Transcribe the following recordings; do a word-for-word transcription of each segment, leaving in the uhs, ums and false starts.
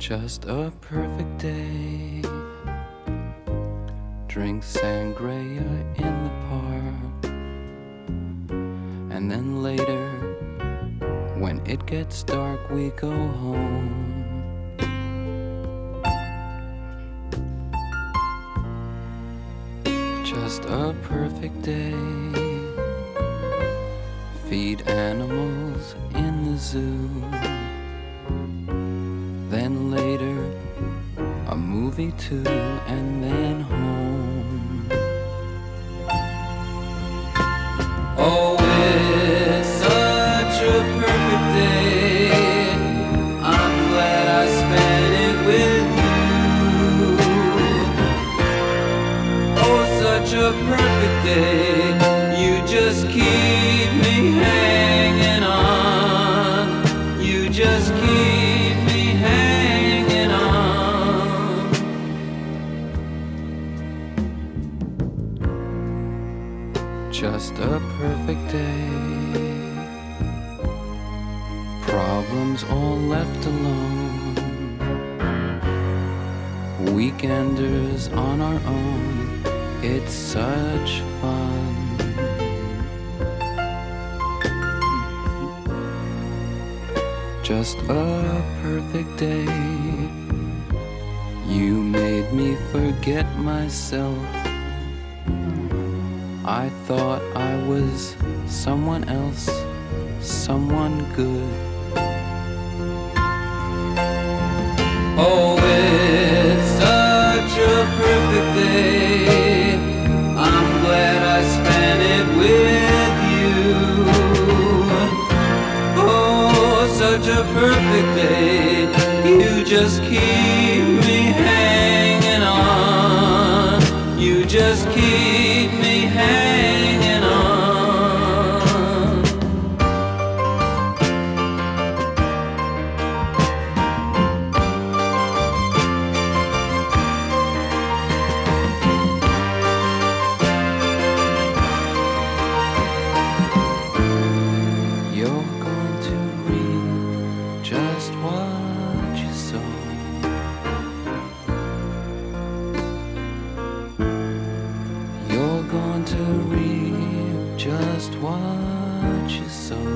Just a perfect day. Drink sangria in the park. And then later, when it gets dark, we go home. Just a perfect day. Feed animals in the zoo. Then later, a movie too, and then home. Oh, it's such a perfect day. I'm glad I spent it with you. Oh, such a perfect day. You just keep me hanging on. You just keep me hanging on. Just a perfect day. Problems all left alone. Weekenders on our own. It's such fun. Just a perfect day. You made me forget myself. I thought I was someone else, someone good. Oh, it's such a perfect day. I'm glad I spent it with you. Oh, such a perfect day. You just keep me hanging on. You just keep me hanging on. You're going to reap just what you sow. You're going to reap just what you sow.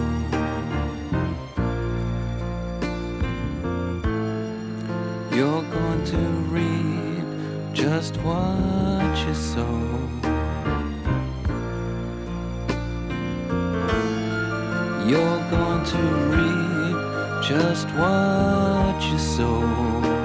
You're going to reap just what you sow. You're going to reap just what you sow.